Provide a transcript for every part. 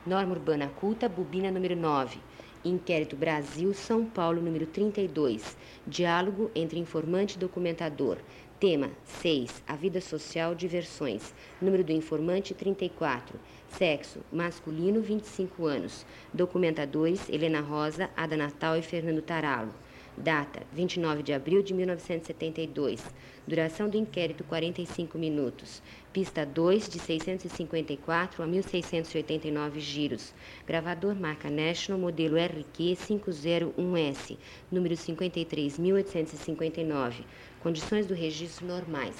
Norma Urbana Culta, bobina número 9. Inquérito Brasil, São Paulo, número 32. Diálogo entre informante e documentador. Tema 6. A vida social, diversões. Número do informante 34. Sexo masculino, 25 anos. Documentadores Helena Rosa, Ada Natal e Fernando Taralo. Data 29 de abril de 1972. Duração do inquérito 45 minutos. Pista 2 de 654 a 1689 giros. Gravador marca National, modelo RQ 501S, número 53.859. Condições do registro normais.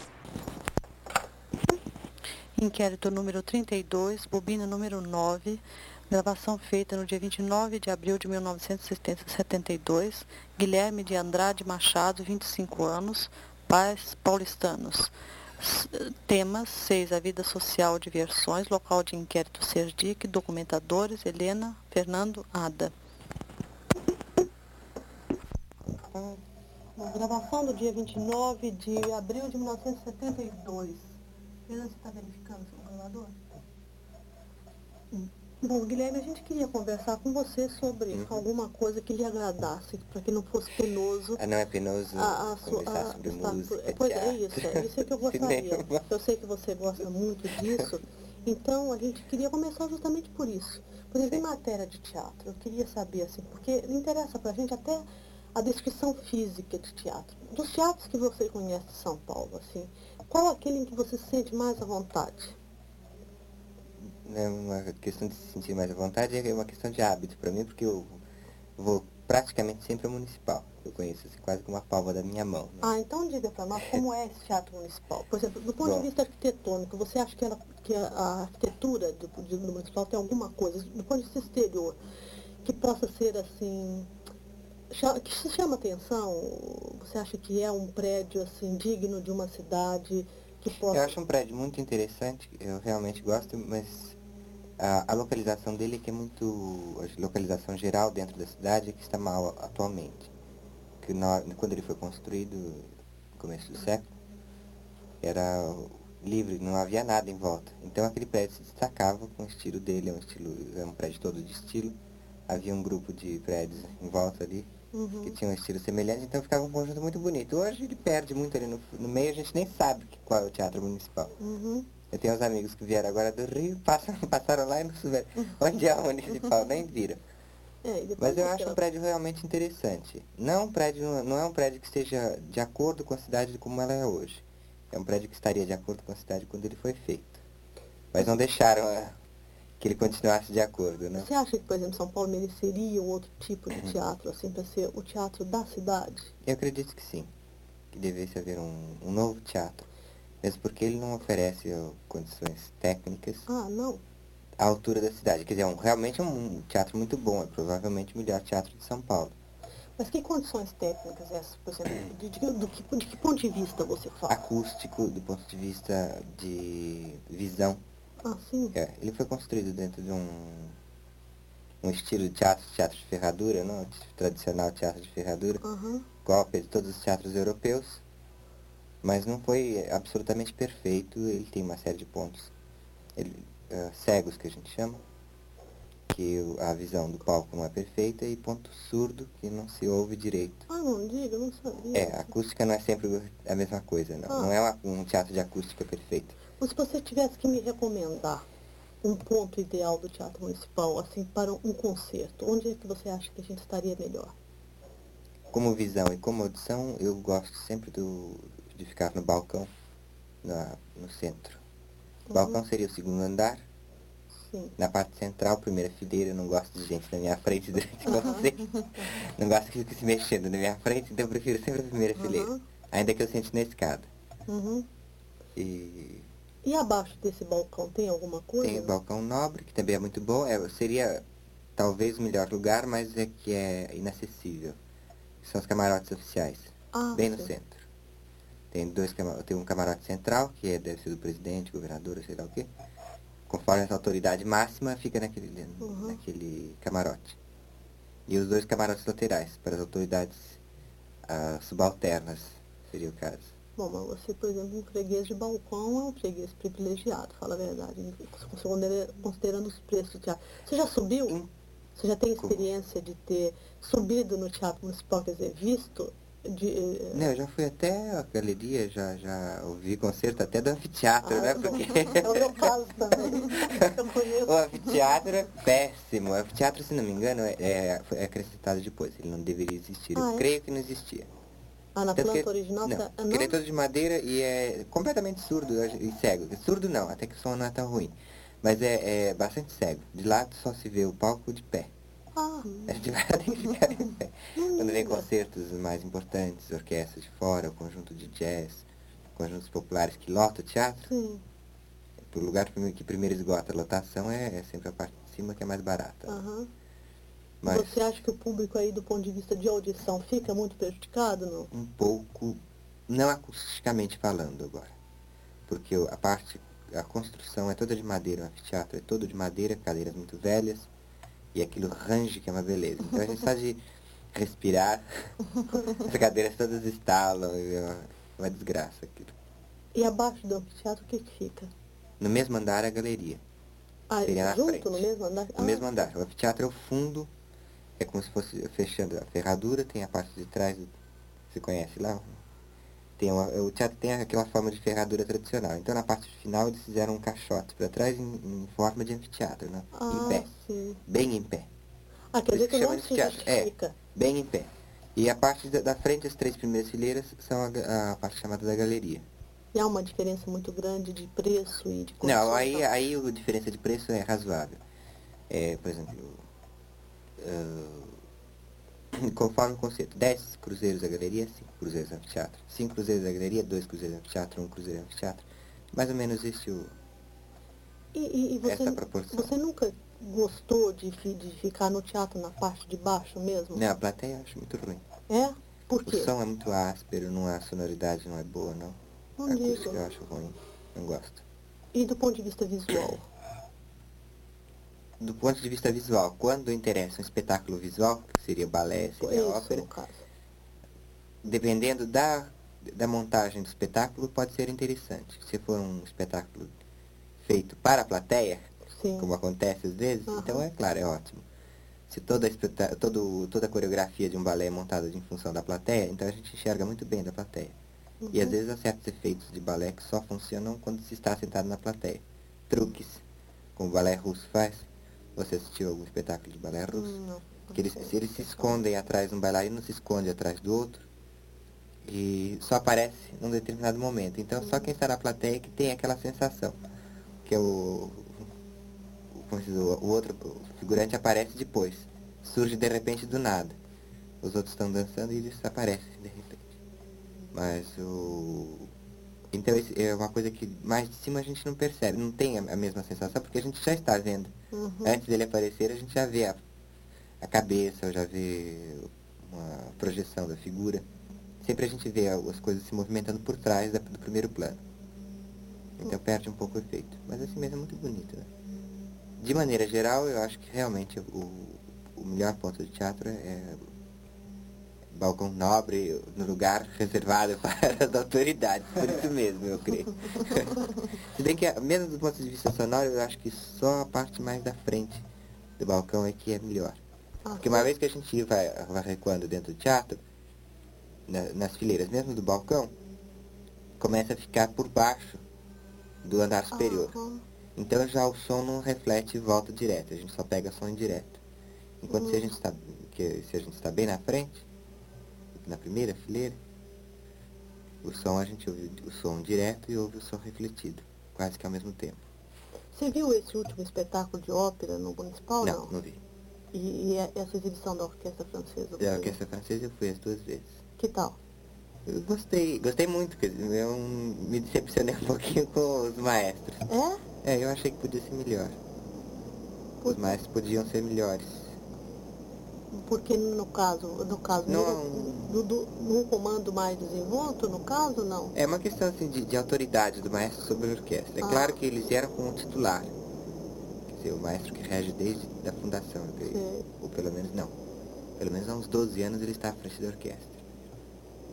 Inquérito número 32, bobina número 9, gravação feita no dia 29 de abril de 1972, Guilherme de Andrade Machado, 25 anos, pais paulistanos. Temas 6, a vida social, diversões, local de inquérito Sergipe, documentadores, Helena, Fernando, Ada. Gravação do dia 29 de abril de 1972. Você está verificando seu gravador? Bom, Guilherme, a gente queria conversar com você sobre alguma coisa que lhe agradasse, para que não fosse penoso. Não é penoso conversar sobre música, Pois teatro. é isso que eu gostaria. Eu sei que você gosta muito disso, então a gente queria começar justamente por isso. Por exemplo, em matéria de teatro, eu queria saber, assim, porque interessa para a gente até a descrição física de teatro. Dos teatros que você conhece de São Paulo, assim, qual aquele em que você se sente mais à vontade? É uma questão de se sentir mais à vontade, é uma questão de hábito para mim, porque eu vou praticamente sempre ao municipal. Eu conheço assim, quase como a palma da minha mão. Né? Então diga para nós como é esse teatro municipal. Por exemplo, do ponto de vista arquitetônico, você acha que a arquitetura do municipal tem alguma coisa, do ponto de vista exterior, que possa ser assim, que se chama atenção? Você acha que é um prédio assim digno de uma cidade que possa... Eu acho um prédio muito interessante, eu realmente gosto, mas a localização dele é que é muito... A localização geral dentro da cidade é que está mal atualmente. Que quando ele foi construído, no começo do século, era livre, não havia nada em volta. Então aquele prédio se destacava com o estilo dele, é um prédio todo de estilo. Havia um grupo de prédios em volta ali, que tinham um estilo semelhante, então ficava um conjunto muito bonito. Hoje ele perde muito ali no meio, a gente nem sabe qual é o Teatro Municipal. Eu tenho uns amigos que vieram agora do Rio, passaram lá e não souberam onde é o Municipal, nem viram. Mas eu acho um prédio realmente interessante. Não é um prédio que esteja de acordo com a cidade como ela é hoje. É um prédio que estaria de acordo com a cidade quando ele foi feito. Mas não deixaram que ele continuasse de acordo, né? Você acha que, por exemplo, São Paulo mereceria um outro tipo de teatro, assim, para ser o teatro da cidade? Eu acredito que sim. Que devesse haver um novo teatro. Mesmo porque ele não oferece condições técnicas Não? à altura da cidade. Quer dizer, realmente é um teatro muito bom. É provavelmente o melhor teatro de São Paulo. Mas que condições técnicas essas, por exemplo, de que ponto de vista você fala? Acústico, do ponto de vista de visão. Sim. Ele foi construído dentro de um estilo de teatro de ferradura, não? O tradicional teatro de ferradura. Cópia de todos os teatros europeus. Mas não foi absolutamente perfeito, ele tem uma série de pontos cegos, que a gente chama, que a visão do palco não é perfeita, e ponto surdo, que não se ouve direito. Não diga, eu não sabia. A acústica não é sempre a mesma coisa, não. Não é um teatro de acústica perfeita. Mas se você tivesse que me recomendar um ponto ideal do Teatro Municipal, assim, para um concerto, onde é que você acha que a gente estaria melhor? Como visão e como audição, eu gosto sempre de ficar no balcão, no centro. O balcão seria o segundo andar. Sim. Na parte central, primeira fileira, eu não gosto de gente na minha frente durante o concerto. Não gosto que fique se mexendo na minha frente, então eu prefiro sempre a primeira fileira. Ainda que eu sente na escada. E abaixo desse balcão tem alguma coisa? Tem o balcão nobre, que também é muito bom. Seria talvez o melhor lugar, mas é que é inacessível. São os camarotes oficiais, bem no centro. Tem um camarote central, que deve ser do presidente, governador, sei lá o quê. Conforme essa autoridade máxima, fica naquele camarote. E os 2 camarotes laterais, para as autoridades subalternas, seria o caso. Bom, mas você, por exemplo, um freguês de balcão é um freguês privilegiado, fala a verdade, considerando os preços do teatro. Você já subiu? Em- Você já tem experiência de ter subido no Teatro Municipal, quer dizer, visto? Não, eu já fui até a galeria, já ouvi concerto até do anfiteatro, né? Porque É o meu caso também. Eu conheço. o anfiteatro é péssimo. O anfiteatro, se não me engano, foi acrescentado depois. Ele não deveria existir. Eu Ah, é? creio que não existia. Ah, na Tanto planta que, original? não, Tá, porque ele é todo de madeira e é completamente surdo e cego. Surdo não, até que o som não é tão ruim. Mas é bastante cego. De lado só se vê o palco de pé. Ah, A gente vai ter que ficar em pé. não Quando vem liga. concertos mais importantes, orquestras de fora, o conjunto de jazz, conjuntos populares que lotam o teatro, Sim. o lugar que primeiro esgota a lotação é sempre a parte de cima que é mais barata. Aham. Mas Você acha que o público aí, do ponto de vista de audição, fica muito prejudicado, não? um pouco, não acusticamente falando agora. Porque a construção é toda de madeira, o anfiteatro é todo de madeira, cadeiras muito velhas, e aquilo range que é uma beleza. Então a gente só de respirar, as cadeiras todas estalam, e é uma desgraça aquilo. E abaixo do anfiteatro, o que que fica? No mesmo andar a galeria, Ah, seria na junto, frente. no mesmo andar? No mesmo andar. O anfiteatro é o fundo, é como se fosse fechando a ferradura, tem a parte de trás, você conhece lá? O teatro tem aquela forma de ferradura tradicional. Então na parte final eles fizeram um caixote para trás em forma de anfiteatro, né? Em pé, Sim. bem em pé. Ah, quer Por isso dizer que chama não de se anfiteatro. justifica. Bem em pé. E a parte da frente, as três primeiras fileiras, são a parte chamada da galeria. E há uma diferença muito grande de preço e de Não, condições. aí a diferença de preço é razoável. Por exemplo, conforme o conceito, 10 cruzeiros a galeria, 5 cruzeiros a anfiteatro. 5 cruzeiros a galeria, 2 cruzeiros a anfiteatro, 1 cruzeiro a anfiteatro. Mais ou menos E essa proporção. você nunca gostou de ficar no teatro na parte de baixo mesmo? Não, a plateia eu acho muito ruim. É? Por O quê? som é muito áspero, a sonoridade não é boa, não. Não A acústica diga. eu acho ruim, não gosto. E do ponto de vista visual? Do ponto de vista visual, quando interessa um espetáculo visual, que seria balé, seria Isso, ópera, no caso. dependendo da montagem do espetáculo, pode ser interessante. Se for um espetáculo feito para a plateia, Sim. como acontece às vezes, então é claro, é ótimo. Se toda a coreografia de um balé é montada em função da plateia, então a gente enxerga muito bem da plateia. E às vezes há certos efeitos de balé que só funcionam quando se está sentado na plateia. Truques, como o balé russo faz. Você assistiu algum espetáculo de balé russo? Não. Que eles se escondem atrás de um bailarino, se esconde atrás do outro. E só aparece num determinado momento. Então só quem está na plateia que tem aquela sensação. Que é o outro figurante aparece depois. Surge de repente do nada. Os outros estão dançando e eles aparecem de repente. Mas então é uma coisa que mais de cima a gente não percebe, não tem a mesma sensação, porque a gente já está vendo. Antes dele aparecer, a gente já vê a cabeça, já vê uma projeção da figura. Sempre a gente vê as coisas se movimentando por trás do primeiro plano. Então perde um pouco o efeito. Mas assim mesmo é muito bonito, né? De maneira geral, eu acho que realmente o melhor ponto do teatro é balcão nobre, no lugar reservado para as autoridades. Por isso mesmo, eu creio. Se bem que, mesmo do ponto de vista sonoro, eu acho que só a parte mais da frente do balcão é que é melhor. Porque uma vez que a gente vai recuando dentro do teatro, nas fileiras mesmo do balcão, começa a ficar por baixo do andar superior. Então já o som não reflete e volta direto, a gente só pega som indireto. Enquanto se a gente está bem na frente, na primeira fileira, o som a gente ouve o som direto e ouve o som refletido, quase que ao mesmo tempo. Você viu esse último espetáculo de ópera no Municipal? Não vi. E essa exibição da Orquestra Francesa? Da Orquestra Francesa eu fui as 2 vezes. Que tal? Eu gostei muito, quer dizer, eu me decepcionei um pouquinho com os maestros. Eu achei que podia ser melhor. Os maestros podiam ser melhores. Porque no caso, num comando mais desenvolto, no caso, não? É uma questão assim, de autoridade do maestro sobre a orquestra. É claro que eles eram com o titular. Quer dizer, o maestro que rege desde a fundação. Ou pelo menos não. Pelo menos há uns 12 anos ele está à frente da orquestra.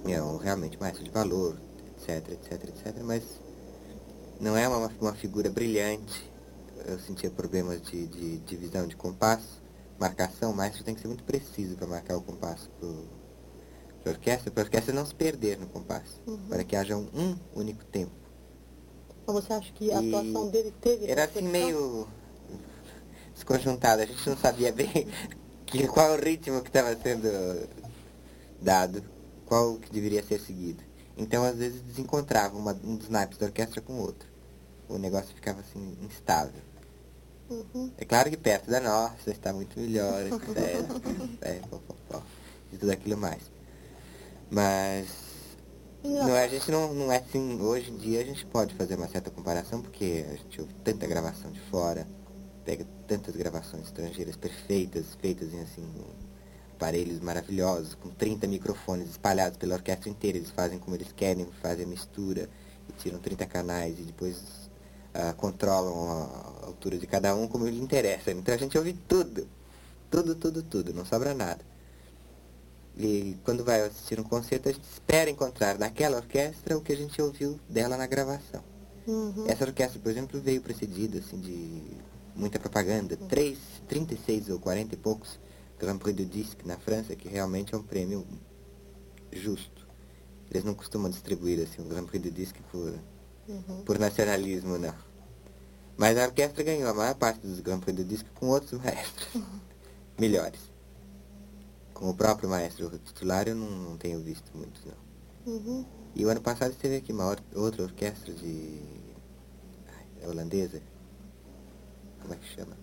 realmente maestro de valor, mas não é uma figura brilhante. Eu sentia problemas de divisão de compasso, marcação. O maestro tem que ser muito preciso para marcar o compasso para a orquestra não se perder no compasso, para que haja um único tempo. Mas você acha que a atuação dele teve... Era assim meio desconjuntado, a gente não sabia bem qual o ritmo que estava sendo dado, qual que deveria ser seguido. Então, às vezes, desencontrava um dos naipes da orquestra com o outro. O negócio ficava assim, instável. É claro que perto da nossa está muito melhor, etc. E tudo aquilo mais. Mas a gente não é assim, hoje em dia a gente pode fazer uma certa comparação, porque a gente ouve tanta gravação de fora, pega tantas gravações estrangeiras perfeitas, feitas em assim, aparelhos maravilhosos, com 30 microfones espalhados pela orquestra inteira. Eles fazem como eles querem, fazem a mistura e tiram 30 canais e depois controlam a altura de cada um como lhe interessa. Então a gente ouve tudo, não sobra nada. E quando vai assistir um concerto, a gente espera encontrar naquela orquestra o que a gente ouviu dela na gravação. Essa orquestra, por exemplo, veio precedida assim, de muita propaganda, 36 ou 40 e poucos Grand Prix du Disque na França, que realmente é um prêmio justo. Eles não costumam distribuir assim, o Grand Prix du Disque por nacionalismo, não. Mas a orquestra ganhou a maior parte dos Grand Prix du Disque com outros maestros melhores. Com o próprio maestro titular eu não tenho visto muitos, não. E o ano passado esteve aqui uma outra orquestra holandesa. Como é que chama?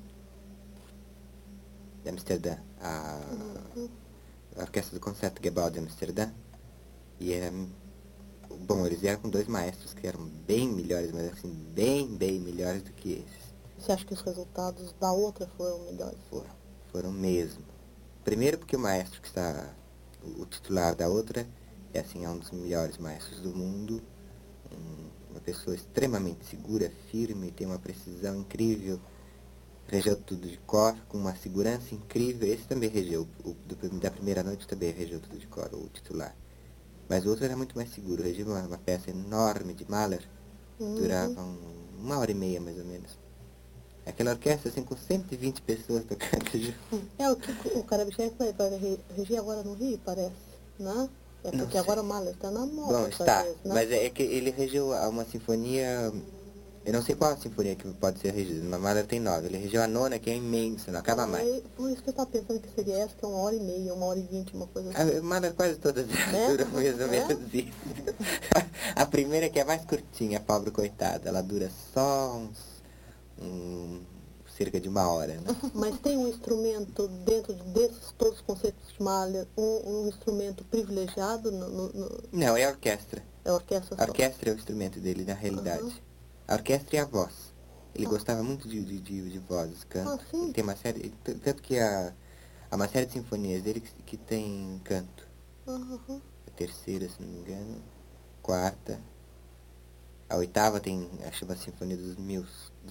De Amsterdã. A orquestra do Concertgebouw de Amsterdã. E era... Bom, eles vieram com 2 maestros que eram bem melhores, mas assim, bem melhores do que esses. Você acha que os resultados da outra foram melhores? Foram mesmo. Primeiro porque o maestro que está... O titular da outra é assim, um dos melhores maestros do mundo. Uma pessoa extremamente segura, firme, tem uma precisão incrível. Regeu tudo de cor, com uma segurança incrível. Esse também regeu, da primeira noite também regeu tudo de cor, o titular. Mas o outro era muito mais seguro, regeu uma peça enorme de Mahler, durava 1h30 mais ou menos. Aquela orquestra assim com 120 pessoas tocando junto. O que o Karabichev vai reger agora no Rio, parece, né? É porque agora o Mahler está na moda. Bom, está, né? mas é que ele regeu uma sinfonia... Eu não sei qual a sinfonia que pode ser regida, mas Mahler tem 9. Ele regeu a 9ª, que é imensa, não acaba mais. Por isso que eu estava pensando que seria essa, que é 1h30, 1h20, uma coisa assim. Mahler quase todas duram mais ou menos isso. A primeira, que é mais curtinha, a pobre coitada, ela dura só cerca de 1h, né? Mas tem um instrumento dentro desses todos os conceitos de Mahler, um instrumento privilegiado? Não, é a orquestra. É a orquestra só? A orquestra é o instrumento dele, na realidade. A orquestra e a voz. Ele gostava muito de vozes, canto. Sim? Tem uma série... Tanto que há uma série de sinfonias dele que tem canto. A terceira, se não me engano. Quarta. A 8ª tem, chama Sinfonia dos Mil.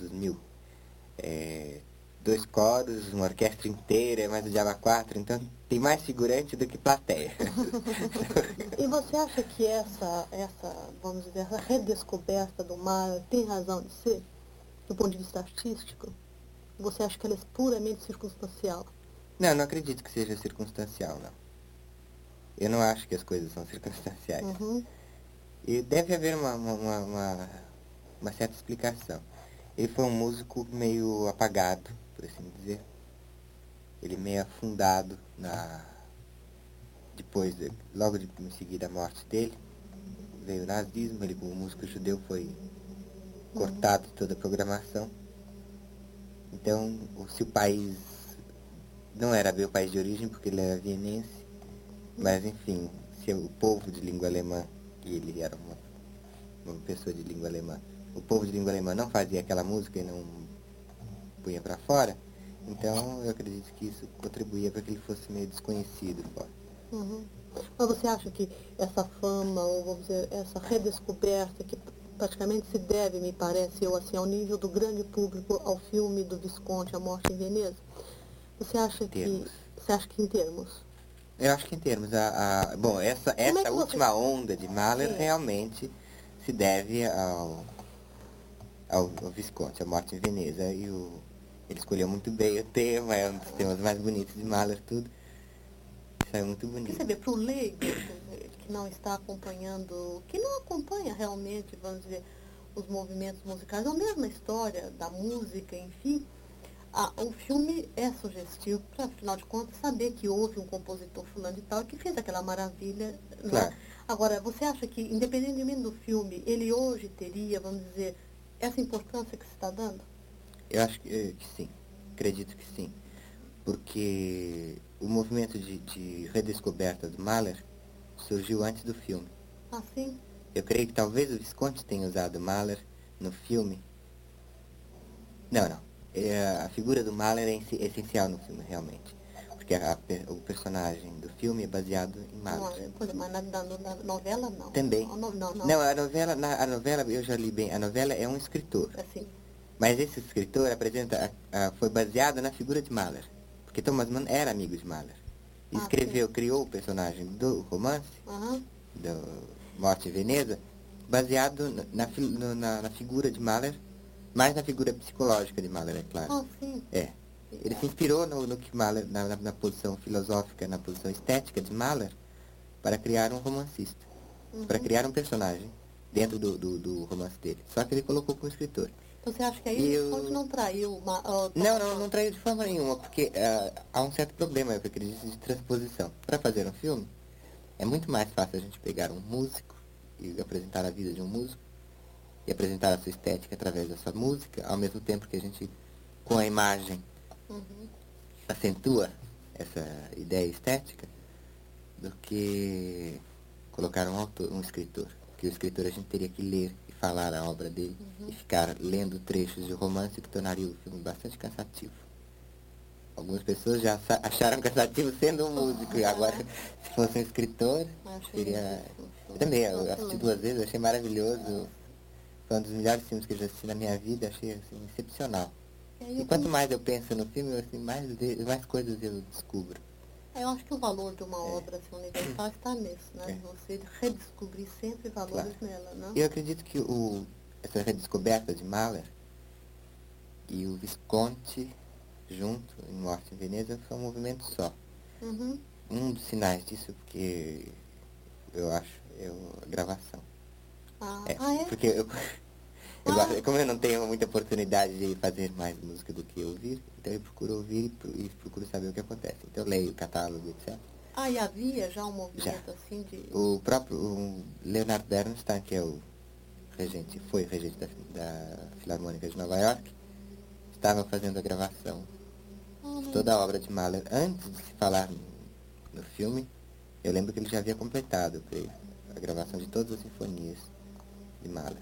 2 coros, uma orquestra inteira, mais o diabo 4, então tem mais figurante do que plateia. E você acha que vamos dizer, essa redescoberta do Mahler tem razão de ser, do ponto de vista artístico? Você acha que ela é puramente circunstancial? Não acredito que seja circunstancial, não. Eu não acho que as coisas são circunstanciais. E deve haver uma certa explicação. Ele foi um músico meio apagado, por assim dizer. Ele meio afundado logo em seguida a morte dele. Veio o nazismo, ele como músico judeu foi cortado de toda a programação. Então, se o país não era bem o país de origem, porque ele era vienense, mas enfim, se o povo de língua alemã, e ele era uma pessoa de língua alemã, o povo de língua alemã não fazia aquela música e não punha para fora, então eu acredito que isso contribuía para que ele fosse meio desconhecido fora. Mas você acha que essa fama, ou vamos dizer, essa redescoberta, que praticamente se deve, me parece, assim, ao nível do grande público, ao filme do Visconti, A Morte em Veneza, você acha que em termos? Eu acho que em termos, bom, essa última onda de Mahler realmente se deve ao Visconti, a Morte em Veneza. Ele escolheu muito bem o tema, é um dos temas mais bonitos de Mahler, tudo. Isso é muito bonito. Quer saber, para o leigo, que não está acompanhando, que não acompanha realmente, vamos dizer, os movimentos musicais, ou mesmo a história da música, enfim, o filme é sugestivo para, afinal de contas, saber que houve um compositor fulano e tal que fez aquela maravilha. Claro. Né? Agora, você acha que, independentemente do filme, ele hoje teria, vamos dizer, essa importância que se está dando? Eu acho que sim, acredito que sim. Porque o movimento de redescoberta do Mahler surgiu antes do filme. Ah, sim? Eu creio que talvez o Visconti tenha usado Mahler no filme. Não. A figura do Mahler é essencial no filme, realmente. Porque o personagem do filme é baseado em Mahler. Mas na novela, não. Também. Não, a novela, eu já li bem, a novela é um escritor. Assim. Mas esse escritor foi baseado na figura de Mahler. Porque Thomas Mann era amigo de Mahler. Criou o personagem do romance, do Morte em Veneza, baseado na figura de Mahler, mais na figura psicológica de Mahler, é claro. Ah, sim. É. Ele se inspirou no que Mahler, na posição filosófica, na posição estética de Mahler, para criar um romancista, para criar um personagem dentro do romance dele. Só que ele colocou como escritor. Então você acha que aí o Visconti não traiu? Não traiu de forma nenhuma, porque há um certo problema, eu acredito, de transposição. Para fazer um filme, é muito mais fácil a gente pegar um músico e apresentar a vida de um músico, e apresentar a sua estética através da sua música, ao mesmo tempo que a gente, com a imagem, acentua essa ideia estética, do que colocar um escritor. Porque o escritor a gente teria que ler e falar a obra dele, e ficar lendo trechos de romance, que tornaria o filme bastante cansativo. Algumas pessoas já acharam cansativo sendo um músico, e agora, se fosse um escritor, seria... Eu também, eu assisti 2 vezes, achei maravilhoso. Foi um dos melhores filmes que eu já assisti na minha vida, achei assim, excepcional. E quanto mais eu penso no filme, assim, mais coisas eu descubro. Eu acho que o valor de uma obra assim, universal está nisso, né? Você redescobrir sempre valores nela, né? Eu acredito que essa redescoberta de Mahler e o Visconti junto, em Morte em Veneza, foi um movimento só. Um dos sinais disso, porque eu acho, a gravação. É? Porque como eu não tenho muita oportunidade de fazer mais música do que ouvir, então eu procuro ouvir e procuro saber o que acontece. Então eu leio o catálogo, etc. E havia já um movimento assim de... O próprio Leonard Bernstein, que é foi regente da Filarmônica de Nova York, estava fazendo a gravação de toda a obra de Mahler. Antes de se falar no filme, eu lembro que ele já havia completado, eu creio, a gravação de todas as sinfonias de Mahler.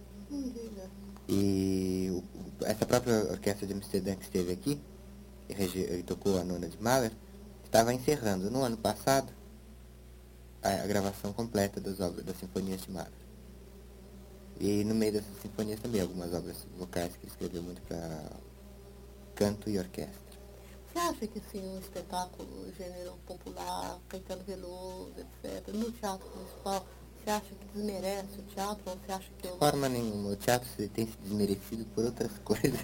E essa própria orquestra de Amsterdã que esteve aqui, e tocou a nona de Mahler, estava encerrando no ano passado a gravação completa das sinfonias de Mahler. E no meio dessas sinfonias também algumas obras vocais que ele escreveu muito para canto e orquestra. Você acha que assim, um espetáculo gênero popular, Caetano Veloso, etc., no Teatro Municipal, você acha que desmerece o teatro ou você acha que... De forma nenhuma. O teatro tem se desmerecido por outras coisas.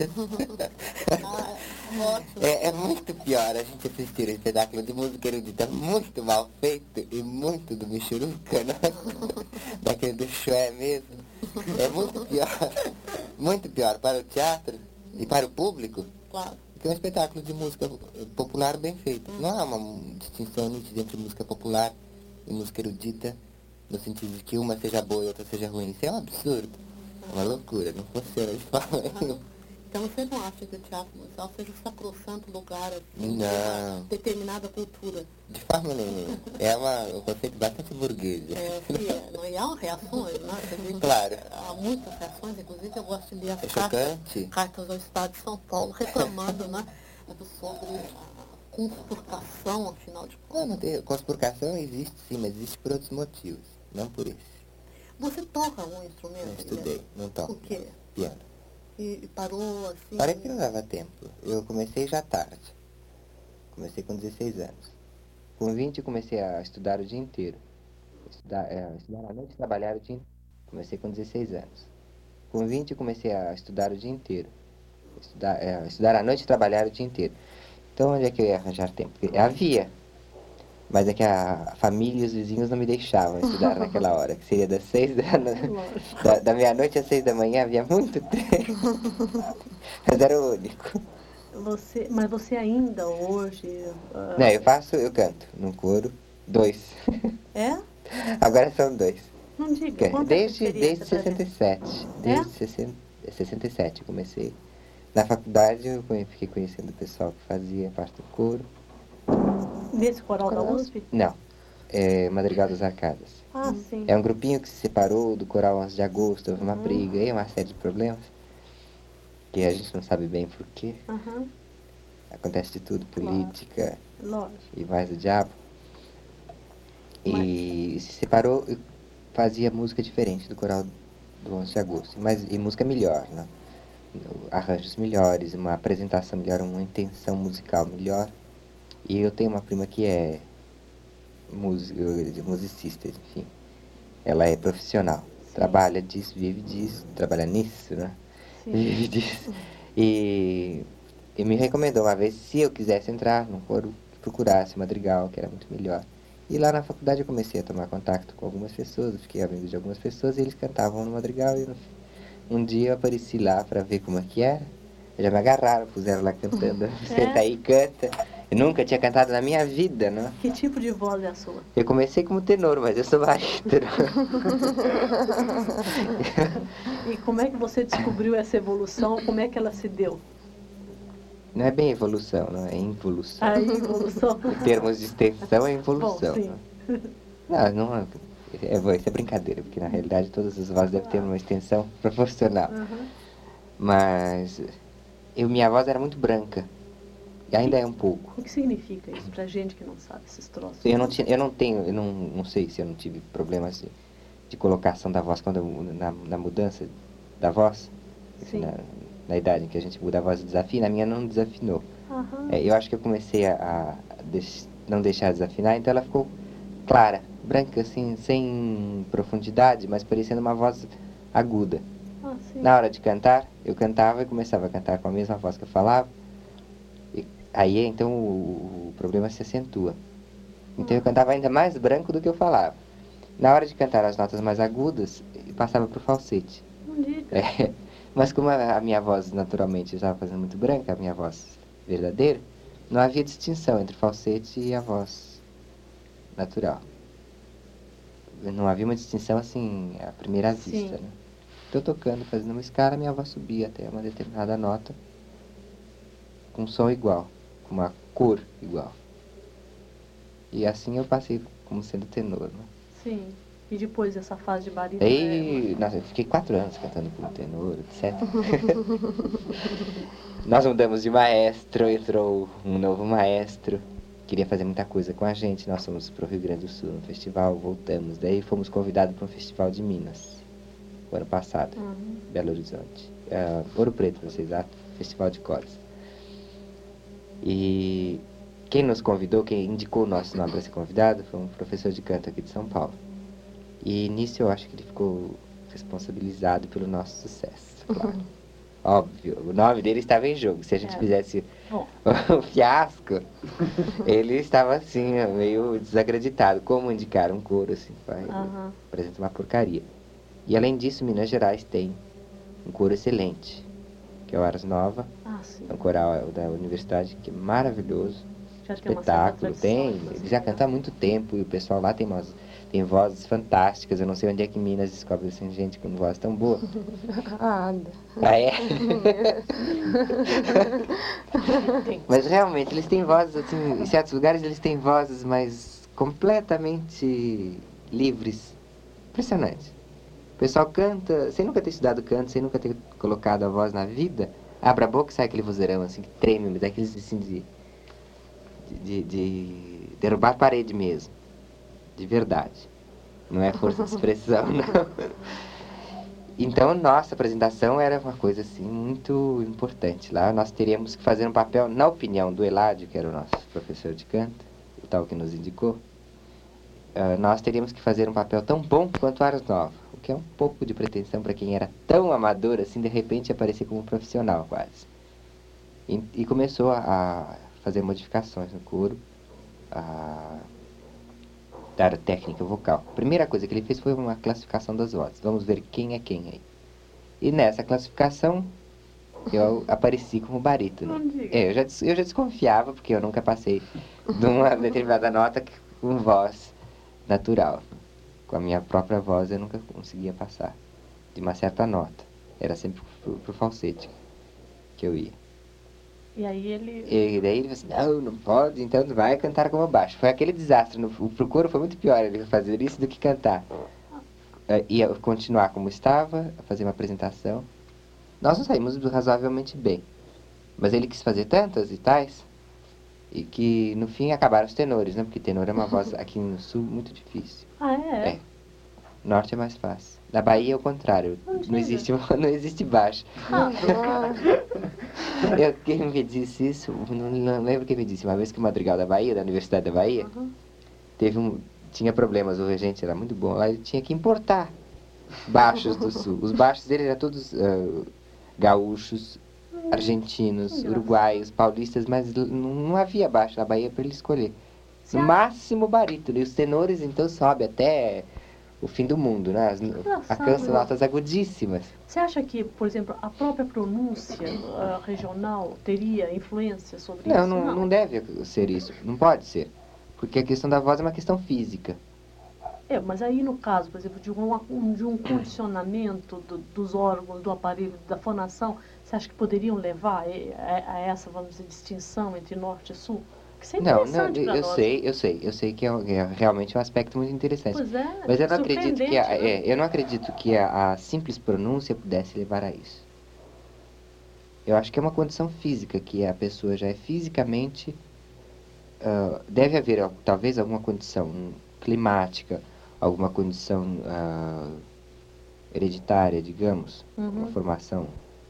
Ótimo. É muito pior a gente assistir um espetáculo de música erudita muito mal feito e muito do Michuruca, né? Daquele do Chué mesmo. É muito pior. Muito pior para o teatro e para o público. Claro. Que é um espetáculo de música popular bem feito. Não há uma distinção nítida entre música popular e música erudita, no sentido de que uma seja boa e outra seja ruim. Isso é um absurdo. É uma loucura, não funciona de forma nenhuma. Então você não acha que o teatro municipal seja o sacrossanto lugar assim, de Não. uma determinada cultura? De forma nenhuma. É um conceito bastante burguês. Não há reações, né? Você vê que Claro. há muitas reações, inclusive eu gosto de ler as Chocante. cartas ao Estado de São Paulo reclamando, né, sobre a conspurcação, afinal de contas. Não tem. Conspurcação existe sim, mas existe por outros motivos, não por esse. Você toca algum instrumento? Não estudei, não toco. O quê? Piano. E parou assim? Parei porque não dava tempo. Eu comecei já tarde. Comecei com 16 anos. Com 20 eu comecei a estudar o dia inteiro. Estudar à noite e trabalhar o dia inteiro. Comecei com 16 anos. Com 20 eu comecei a estudar o dia inteiro. Estudar à noite e trabalhar o dia inteiro. Então onde é que eu ia arranjar tempo? Havia, mas é que a família e os vizinhos não me deixavam estudar naquela hora, que seria das 6 da meia-noite às 6 da manhã, havia muito tempo. Mas era o único. Mas você ainda hoje... Não, eu canto num coro, 2. É? Agora são 2. Não diga, quanta Desde experiência pra 67. É? Desde 67 eu comecei. Na faculdade eu fiquei conhecendo o pessoal que fazia parte do coro. Nesse coral da USP? Não, Madrigal das Arcadas. Ah, sim. É um grupinho que se separou do coral 11 de agosto, houve uma briga e uma série de problemas. Que a gente não sabe bem por quê. Acontece de tudo, política Lógico. e mais o diabo. E se separou e fazia música diferente do coral do 11 de agosto. E música melhor, né? Arranjos melhores, uma apresentação melhor, uma intenção musical melhor. E eu tenho uma prima que é musicista, enfim. Ela é profissional. Sim. Trabalha disso, vive disso, trabalha nisso, né? Sim. Vive disso. E me recomendou uma vez, se eu quisesse entrar num coro, que procurasse o Madrigal, que era muito melhor. E lá na faculdade eu comecei a tomar contato com algumas pessoas, eu fiquei amigo de algumas pessoas e eles cantavam no Madrigal. E um dia eu apareci lá pra ver como é que era. Já me agarraram, puseram lá cantando. Senta aí, canta. Eu nunca tinha cantado na minha vida, né? Que tipo de voz é a sua? Eu comecei como tenor, mas eu sou barítono. E como é que você descobriu essa evolução? Como é que ela se deu? Não é bem evolução, não é involução. A evolução. Em termos de extensão, é evolução. Bom, sim. Não isso é brincadeira, porque na realidade todas as vozes devem ter uma extensão proporcional. Mas minha voz era muito branca. E ainda é um pouco. O que significa isso pra gente que não sabe esses troços? Eu não sei se eu não tive problemas de colocação da voz quando na mudança da voz. Sim. Na idade em que a gente muda a voz e desafina, a minha não desafinou. Eu acho que eu comecei a não deixar desafinar, então ela ficou clara, branca, assim, sem profundidade, mas parecendo uma voz aguda. Na hora de cantar, eu cantava e começava a cantar com a mesma voz que eu falava. Aí, então, o problema se acentua. Então, eu cantava ainda mais branco do que eu falava. Na hora de cantar as notas mais agudas, eu passava pro falsete. Mas como a minha voz, naturalmente, estava fazendo muito branca, a minha voz verdadeira, não havia distinção entre o falsete e a voz natural. Não havia uma distinção, assim, à primeira vista, né? Então, tocando, fazendo uma escala, minha voz subia até uma determinada nota, com um som igual, com uma cor igual. E assim eu passei como sendo tenor, né? Sim. E depois dessa fase de barítono? Nossa, eu fiquei 4 anos cantando como tenor, etc. Nós mudamos de maestro, entrou um novo maestro. Queria fazer muita coisa com a gente. Nós fomos para o Rio Grande do Sul no festival, voltamos. Daí fomos convidados para um festival de Minas, o ano passado, Belo Horizonte. Ouro Preto, para ser exato, festival de cordas. E quem nos convidou, quem indicou o nosso nome para ser convidado, foi um professor de canto aqui de São Paulo. E nisso eu acho que ele ficou responsabilizado pelo nosso sucesso, claro. Óbvio, o nome dele estava em jogo. Se a gente fizesse um fiasco, ele estava assim, meio desacreditado. Como indicar um coro assim, apresenta uma porcaria. E além disso, Minas Gerais tem um coro excelente, que é o Ars Nova. É um coral da universidade que é maravilhoso. Espetáculo, ele já canta há muito tempo e o pessoal lá tem vozes fantásticas. Eu não sei onde é que Minas descobre assim, gente com voz tão boa. É? Mas realmente, eles têm vozes, assim, em certos lugares eles têm vozes, mas completamente livres. Impressionante. O pessoal canta, sem nunca ter estudado canto, sem nunca ter colocado a voz na vida, abre a boca e sai aquele vozeirão, assim, que treme, daqueles, assim, de derrubar a parede mesmo. De verdade. Não é força de expressão, não. Então, nossa apresentação era uma coisa, assim, muito importante. Lá nós teríamos que fazer um papel, na opinião do Eládio, que era o nosso professor de canto, hospital que nos indicou, nós teríamos que fazer um papel tão bom quanto Aras Nova, o que é um pouco de pretensão para quem era tão amador assim, de repente aparecer como profissional quase. E começou a fazer modificações no coro, a dar técnica vocal. A primeira coisa que ele fez foi uma classificação das vozes. Vamos ver quem é quem aí. E nessa classificação, eu apareci como barítono. Eu já desconfiava, porque eu nunca passei de uma determinada nota com voz natural. Com a minha própria voz eu nunca conseguia passar de uma certa nota. Era sempre pro falsete que eu ia. E aí ele... E daí ele falou assim, não pode, então vai cantar como baixo. Foi aquele desastre. Pro coro foi muito pior ele fazer isso do que cantar. Ia continuar como estava, fazer uma apresentação. Nós não saímos razoavelmente bem. Mas ele quis fazer tantas e tais, e que no fim acabaram os tenores, né? Porque tenor é uma voz aqui no sul muito difícil. Ah, é? É. Norte é mais fácil. Na Bahia é o contrário. Não existe baixo. Quem me disse isso, não lembro quem me disse. Uma vez que o Madrigal da Bahia, da Universidade da Bahia, tinha problemas. O regente era muito bom lá, ele tinha que importar baixos do sul. Os baixos dele eram todos gaúchos, argentinos, uruguaios, paulistas, mas não havia baixo na Bahia para ele escolher. No máximo barítono. E os tenores então sobe até o fim do mundo, né? Alcançam notas agudíssimas. Você acha que, por exemplo, a própria pronúncia regional teria influência sobre isso? Não deve ser isso. Não pode ser. Porque a questão da voz é uma questão física. Mas aí no caso, por exemplo, de um condicionamento dos órgãos, do aparelho, da fonação, você acha que poderiam levar a essa, vamos dizer, distinção entre norte e sul? Eu sei que é realmente um aspecto muito interessante. Pois é, mas eu não acredito que a simples pronúncia pudesse levar a isso. Eu acho que é uma condição física, que a pessoa já é fisicamente... deve haver, talvez, alguma condição climática, alguma condição hereditária, digamos, uma formação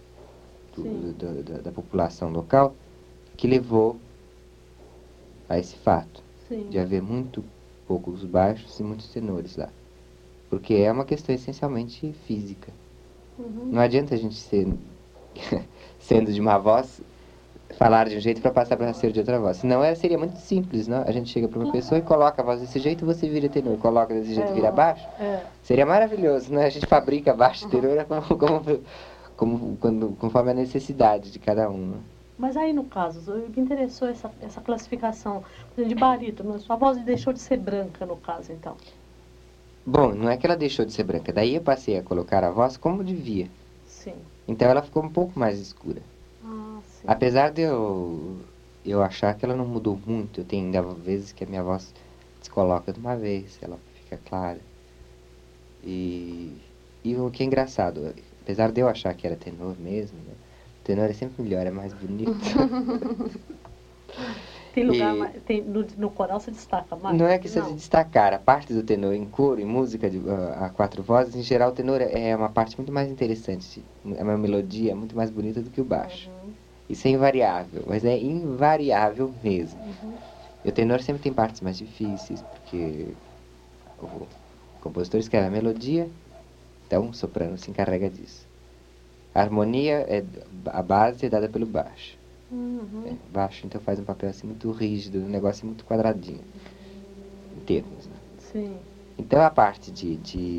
da população local, que levou a esse fato. Sim. De haver muito poucos baixos e muitos tenores lá. Porque é uma questão essencialmente física. Não adianta a gente sendo de uma voz, falar de um jeito para passar para ser de outra voz. Senão seria muito simples, não? A gente chega para uma pessoa e coloca a voz desse jeito e você vira tenor. Coloca desse jeito e vira baixo. Seria maravilhoso, né? A gente fabrica baixo e tenor conforme a necessidade de cada um, né? Mas aí, no caso, me interessou essa classificação de barítono. Sua voz deixou de ser branca, no caso, então. Bom, não é que ela deixou de ser branca. Daí eu passei a colocar a voz como devia. Sim. Então ela ficou um pouco mais escura. Ah, sim. Apesar de eu achar que ela não mudou muito. Eu tenho ainda vezes que a minha voz descoloca de uma vez. Ela fica clara. E o que é engraçado, apesar de eu achar que era tenor mesmo, né? Tenor é sempre melhor, é mais bonito. Tem lugar no coral se destaca mais? Não é que se destacar. A parte do tenor em coro, em música a quatro vozes, em geral o tenor é uma parte muito mais interessante. É uma melodia muito mais bonita do que o baixo. Isso é invariável, mas é invariável mesmo. E o tenor sempre tem partes mais difíceis, porque o compositor escreve a melodia, então o soprano se encarrega disso. A harmonia, a base é dada pelo baixo. Baixo, então, faz um papel assim muito rígido, um negócio muito quadradinho, em termos, né? Sim. Então, a parte de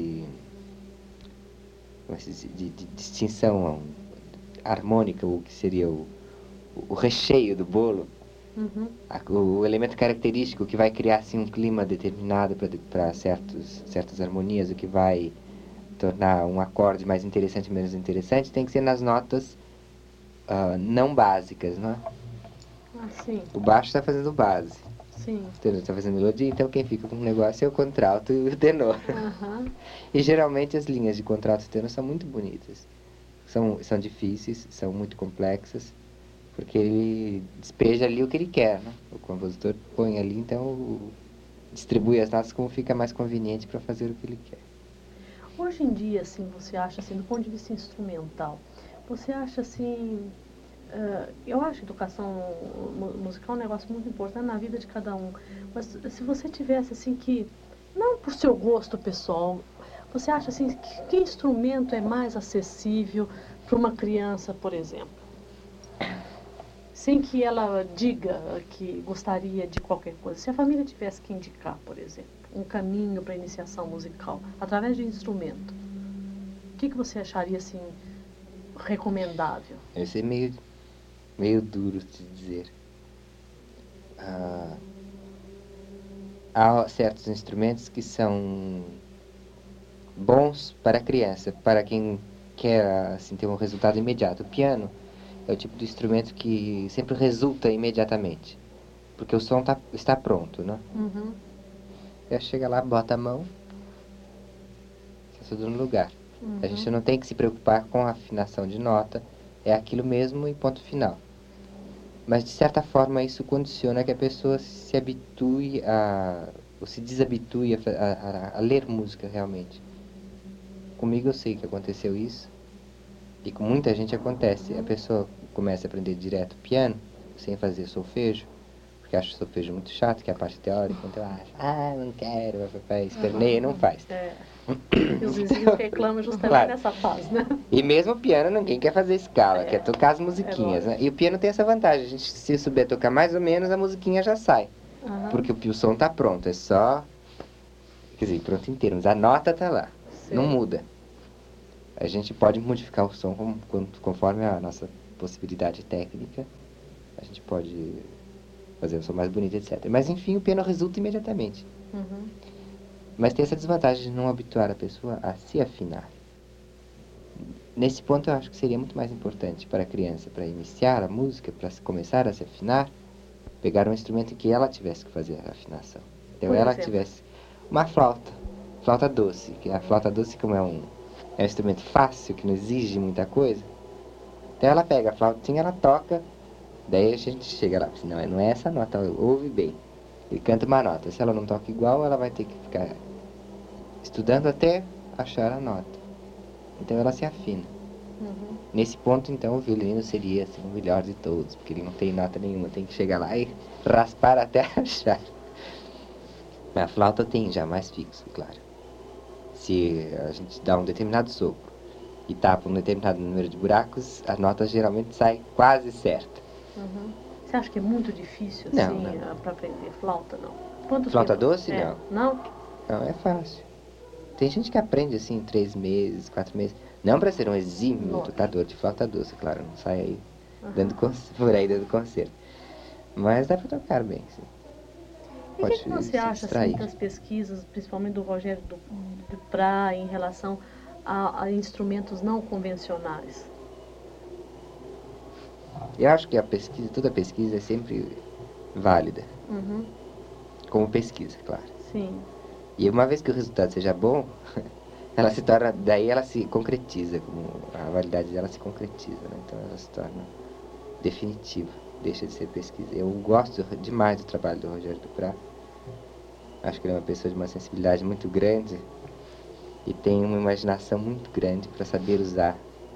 distinção harmônica, o que seria o recheio do bolo, o elemento característico que vai criar assim, um clima determinado para certas harmonias, o que vai tornar um acorde mais interessante ou menos interessante, tem que ser nas notas não básicas, não é? Sim. O baixo está fazendo base. Sim. O tenor está fazendo melodia, então quem fica com o negócio é o contralto e o tenor. E geralmente as linhas de contralto e tenor são muito bonitas. São difíceis, são muito complexas, porque ele despeja ali o que ele quer, né? O compositor põe ali, então distribui as notas como fica mais conveniente para fazer o que ele quer. Hoje em dia, assim, você acha, assim, do ponto de vista instrumental, você acha, assim, Eu acho a educação musical um negócio muito importante na vida de cada um. Mas se você tivesse assim que, não por seu gosto pessoal, você acha assim que instrumento é mais acessível para uma criança, por exemplo? Sem que ela diga que gostaria de qualquer coisa. Se a família tivesse que indicar, por exemplo, um caminho para a iniciação musical, através de instrumento, o que você acharia assim recomendável? Isso é meio duro de dizer. Há certos instrumentos que são bons para a criança, para quem quer assim, ter um resultado imediato. O piano é o tipo de instrumento que sempre resulta imediatamente, porque o som está pronto, né? Uhum. Chega lá, bota a mão, está tudo no lugar. Uhum. A gente não tem que se preocupar com a afinação de nota, é aquilo mesmo e ponto final. Mas, de certa forma, isso condiciona que a pessoa se habitue ou se desabitue a ler música realmente. Comigo eu sei que aconteceu isso, e com muita gente acontece. A pessoa começa a aprender direto piano, sem fazer solfejo, porque acha o solfejo muito chato, que é a parte teórica, então acha, não quero, esperneia, não faz. E os vizinhos reclamam justamente Claro. nessa fase, né? E mesmo o piano, ninguém quer fazer escala, quer tocar as musiquinhas, né? E o piano tem essa vantagem, a gente se souber tocar mais ou menos, a musiquinha já sai. Porque o som tá pronto, é só... Quer dizer, pronto em termos, a nota tá lá, não muda. A gente pode modificar o som conforme a nossa possibilidade técnica. A gente pode fazer o som mais bonito, etc. Mas, enfim, o piano resulta imediatamente. Mas tem essa desvantagem de não habituar a pessoa a se afinar. Nesse ponto, eu acho que seria muito mais importante para a criança, para iniciar a música, para começar a se afinar, pegar um instrumento em que ela tivesse que fazer a afinação. Então, ela tivesse uma flauta doce, que a flauta doce, como é um instrumento fácil, que não exige muita coisa, então ela pega a flautinha, ela toca, daí a gente chega lá, assim, não é essa nota, ouve bem, e canta uma nota. Se ela não toca igual, ela vai ter que ficar estudando até achar a nota. Então ela se afina. Nesse ponto, então, o violino seria assim, o melhor de todos, porque ele não tem nota nenhuma, tem que chegar lá e raspar até achar. Mas a flauta tem já mais fixo, claro. Se a gente dá um determinado sopro e tapa um determinado número de buracos, a nota geralmente sai quase certa. Você acha que é muito difícil, assim, para aprender flauta, não? Quanto flauta tempo? doce, não. Não? Não, é fácil. Tem gente que aprende, assim, em 3 meses, 4 meses. Não para ser um exímio tocador de flauta doce, claro, não sai aí por aí dando concerto. Mas dá para tocar bem, sim. E o que você acha assim, das pesquisas, principalmente do Rogério Duprat, em relação a instrumentos não convencionais? Eu acho que toda pesquisa é sempre válida. Como pesquisa, claro. Sim. E uma vez que o resultado seja bom, ela se torna, daí ela se concretiza, a validade dela se concretiza, né? Então ela se torna definitiva, deixa de ser pesquisa. Eu gosto demais do trabalho do Rogério Duprat. Acho que ele é uma pessoa de uma sensibilidade muito grande e tem uma imaginação muito grande para saber usar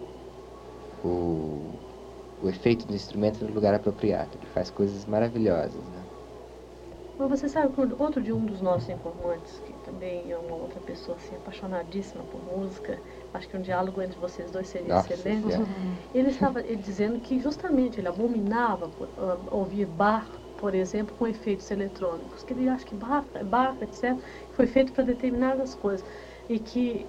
o efeito do instrumento no lugar apropriado. Ele faz coisas maravilhosas, né? Mas você sabe que outro de um dos nossos informantes, que também é uma outra pessoa assim, apaixonadíssima por música, acho que um diálogo entre vocês dois seria excelente. Ele estava dizendo que justamente ele abominava ouvir Bach, por exemplo, com efeitos eletrônicos, que ele acha que Bach, etc., foi feito para determinadas coisas, e que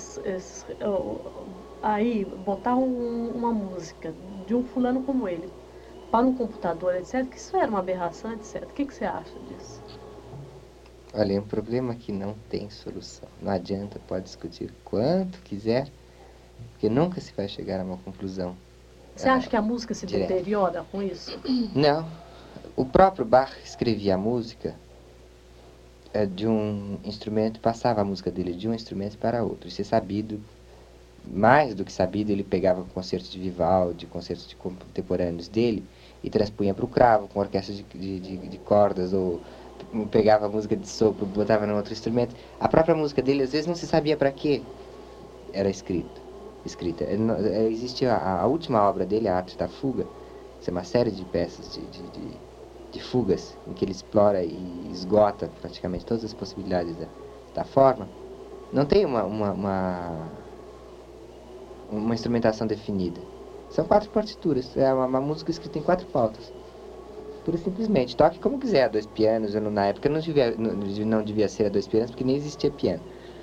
aí botar uma música de um fulano como ele para um computador, etc., que isso era uma aberração, etc. O que você acha disso? Olha, é um problema que não tem solução. Não adianta, pode discutir quanto quiser, porque nunca se vai chegar a uma conclusão. Você acha que a música se deteriora com isso? Não. O próprio Bach escrevia a música de um instrumento, passava a música dele de um instrumento para outro. Isso é sabido, mais do que sabido, ele pegava concertos de Vivaldi, concertos de contemporâneos dele, e transpunha para o cravo, com orquestra de cordas, ou pegava a música de sopro, botava no outro instrumento. A própria música dele, às vezes, não se sabia para que era escrita. Existe a última obra dele, A Arte da Fuga, Ser uma série de peças de fugas, em que ele explora e esgota praticamente todas as possibilidades da forma, não tem uma instrumentação definida. São 4 partituras, é uma música escrita em 4 pautas. Pura e simplesmente, toque como quiser, a 2 pianos, na época não devia ser a 2 pianos, porque nem existia piano.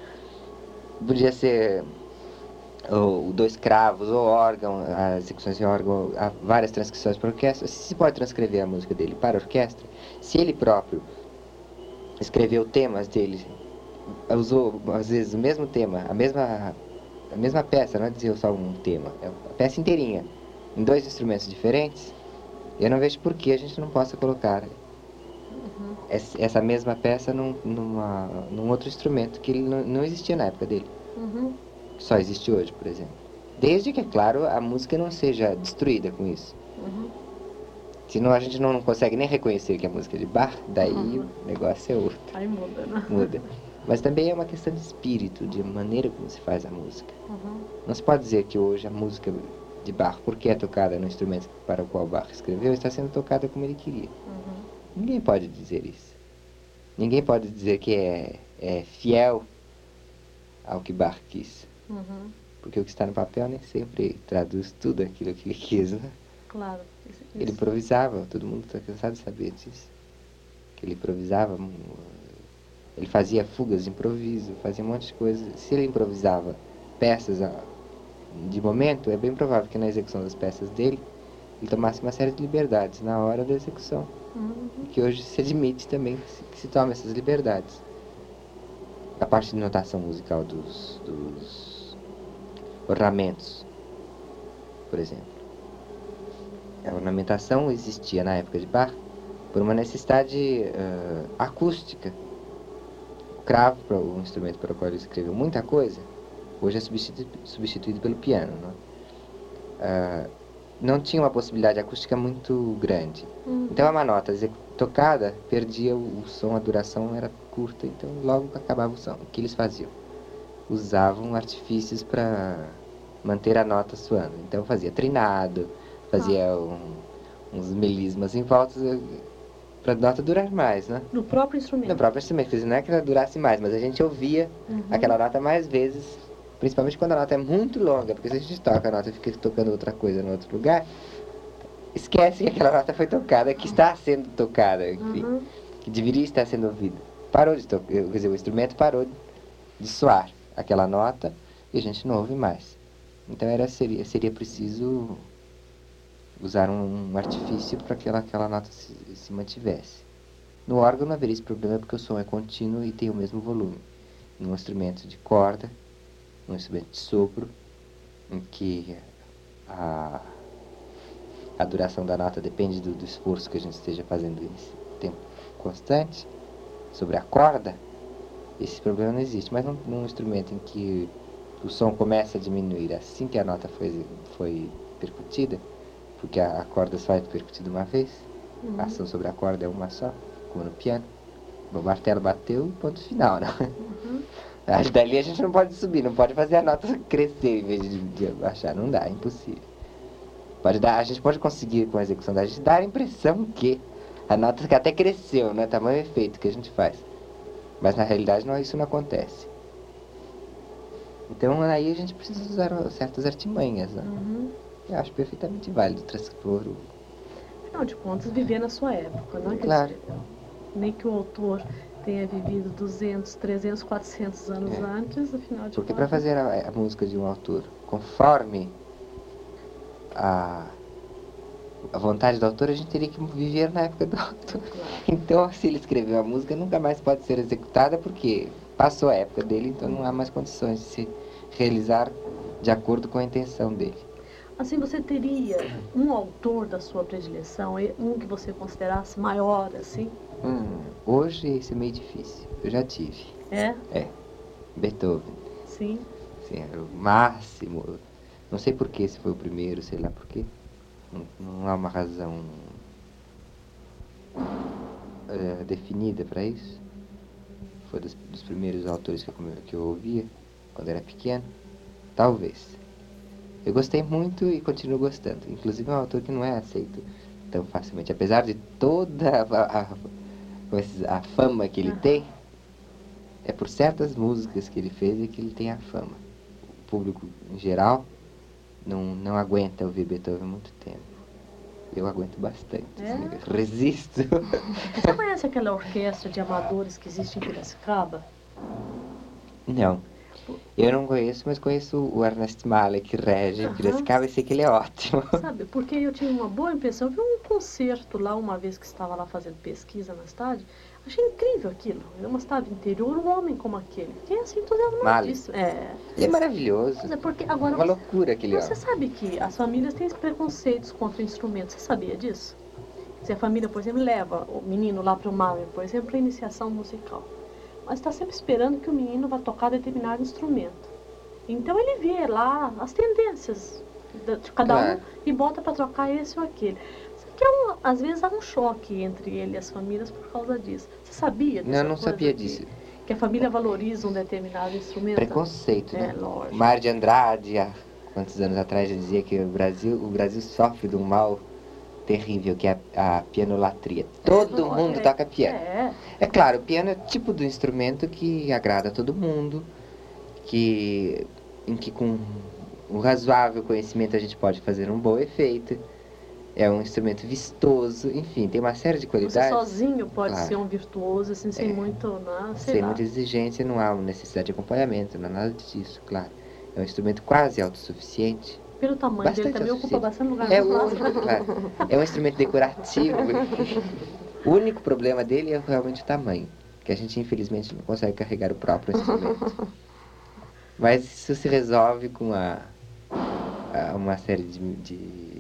Podia ser ou 2 cravos, ou órgão, as execuções em órgão, há várias transcrições para orquestra. Se pode transcrever a música dele para a orquestra, se ele próprio escreveu temas dele, usou às vezes o mesmo tema, a mesma peça, não é dizer só um tema, é a peça inteirinha, em 2 instrumentos diferentes, eu não vejo por que a gente não possa colocar essa mesma peça num outro instrumento que ele não existia na época dele. Que só existe hoje, por exemplo. Desde que, é claro, a música não seja destruída com isso. Senão a gente não consegue nem reconhecer que é música de Bach, daí o negócio é outro. Aí muda, né? Muda. Mas também é uma questão de espírito, de maneira como se faz a música. Não se pode dizer que hoje a música de Bach, porque é tocada no instrumento para o qual Bach escreveu, está sendo tocada como ele queria. Ninguém pode dizer isso. Ninguém pode dizer que é fiel ao que Bach quis. Porque o que está no papel nem sempre traduz tudo aquilo que ele quis, né? Claro. Ele improvisava, todo mundo está cansado de saber disso. Que ele improvisava, ele fazia fugas de improviso, fazia um monte de coisa. Se ele improvisava peças de momento, é bem provável que na execução das peças dele, ele tomasse uma série de liberdades na hora da execução. Que hoje se admite também que se tome essas liberdades. A parte de notação musical dos ornamentos, por exemplo. A ornamentação existia na época de Bach por uma necessidade acústica. O cravo, o instrumento para o qual ele escreveu muita coisa, hoje é substituído pelo piano. Não tinha uma possibilidade acústica muito grande. Então uma nota tocada perdia o som, a duração era curta, então logo acabava o som. O que eles faziam? Usavam artifícios para manter a nota soando. Então fazia trinado, fazia uns melismas em volta para a nota durar mais, né? No próprio instrumento? No próprio instrumento, quer dizer, não é que ela durasse mais, mas a gente ouvia aquela nota mais vezes, principalmente quando a nota é muito longa, porque se a gente toca a nota e fica tocando outra coisa no outro lugar, esquece que aquela nota foi tocada, que está sendo tocada, enfim, que deveria estar sendo ouvida. Parou de tocar, quer dizer, o instrumento parou de soar aquela nota e a gente não ouve mais. Então seria preciso usar um artifício para que aquela nota se mantivesse. No órgão não haveria esse problema porque o som é contínuo e tem o mesmo volume. Num instrumento de corda, num instrumento de sopro, em que a duração da nota depende do esforço que a gente esteja fazendo em tempo constante sobre a corda, esse problema não existe. Mas num instrumento em que o som começa a diminuir assim que a nota foi percutida, porque a corda só é percutida uma vez, a ação sobre a corda é uma só, como no piano. O martelo bateu e ponto final, né? Dali a gente não pode subir, não pode fazer a nota crescer em vez de abaixar, não dá, é impossível. A gente pode conseguir com a execução da gente dar a impressão que a nota até cresceu, né? Tamanho efeito que a gente faz. Mas na realidade isso não acontece. Então aí a gente precisa usar certas artimanhas, né? Eu acho perfeitamente válido transpor o... Afinal de contas, viver na sua época, não é? Claro. Nem que o autor tenha vivido 200, 300, 400 anos antes, afinal de Porque contas... para fazer a música de um autor conforme a vontade do autor, a gente teria que viver na época do autor. Então, se ele escreveu a música, nunca mais pode ser executada porque passou a época dele, então não há mais condições de se realizar de acordo com a intenção dele. Assim, você teria um autor da sua predileção, um que você considerasse maior, assim? Hoje isso é meio difícil. Eu já tive. É? É. Beethoven. Sim. Sim, era o máximo. Não sei por que, se foi o primeiro, sei lá por quê. Não há uma razão definida para isso. Foi dos primeiros autores que eu ouvia quando era pequeno. Talvez. Eu gostei muito e continuo gostando. Inclusive é um autor que não é aceito tão facilmente. Apesar de toda a fama que ele tem, é por certas músicas que ele fez que ele tem a fama. O público em geral não aguenta ouvir Beethoven há muito tempo. Eu aguento bastante, assim, resisto. Você conhece aquela orquestra de amadores que existe em Piracicaba? Não. Eu não conheço, mas conheço o Ernest Mahler, que rege em Piracicaba, e sei que ele é ótimo. Sabe, porque eu tive uma boa impressão. Eu vi um concerto lá, uma vez que estava lá fazendo pesquisa na cidade. Achei incrível aquilo. Era uma cidade interior, um homem como aquele. Fiquei assim entusiasmadíssimo. Ele é maravilhoso. Mas é porque agora uma loucura aquele homem. Você sabe que as famílias têm preconceitos contra o instrumento. Você sabia disso? Se a família, por exemplo, leva o menino lá para o Mahler, por exemplo, para iniciação musical. Mas está sempre esperando que o menino vá tocar determinado instrumento. Então ele vê lá as tendências de cada um e bota para trocar esse ou aquele. Que às vezes há um choque entre ele e as famílias por causa disso. Você sabia disso? Não sabia disso. Que a família valoriza um determinado instrumento? Preconceito, né? Lógico. Mário de Andrade, há quantos anos atrás, já dizia que o Brasil sofre de um mal terrível, que é a pianolatria. Todo mundo toca piano. É claro, o piano é o tipo do instrumento que agrada a todo mundo, em que com um razoável conhecimento a gente pode fazer um bom efeito. É um instrumento vistoso, enfim, tem uma série de qualidades. Você sozinho pode ser um virtuoso, assim, sem muito, sem muita exigência, não há necessidade de acompanhamento, não há nada disso, claro. É um instrumento quase autossuficiente. Pelo tamanho dele também ocupa bastante lugar. Claro. É um instrumento decorativo. O único problema dele é realmente o tamanho, que a gente infelizmente não consegue carregar o próprio instrumento. Mas isso se resolve com uma série de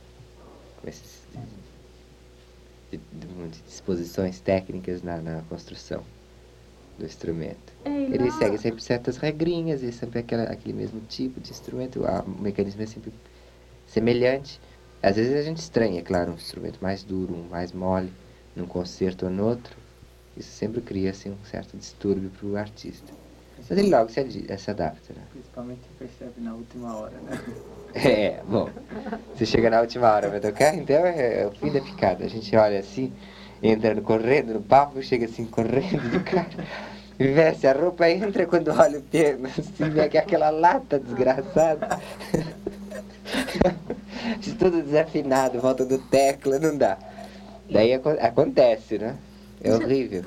disposições técnicas na construção do instrumento. Ele segue sempre certas regrinhas e sempre aquele mesmo tipo de instrumento. O mecanismo é sempre semelhante. Às vezes a gente estranha, é claro, um instrumento mais duro, um mais mole, num concerto ou no outro. Isso sempre cria assim, um certo distúrbio para o artista. Mas ele logo se adapta, né? Principalmente percebe na última hora, né? Bom, você chega na última hora pra tocar, então é o fim da picada. A gente olha assim, entrando correndo no palco, chega assim correndo de cara, veste a roupa, entra quando olha o piano, assim, vê aquela lata desgraçada. Tudo desafinado, volta do tecla, não dá. Daí acontece, né? É horrível.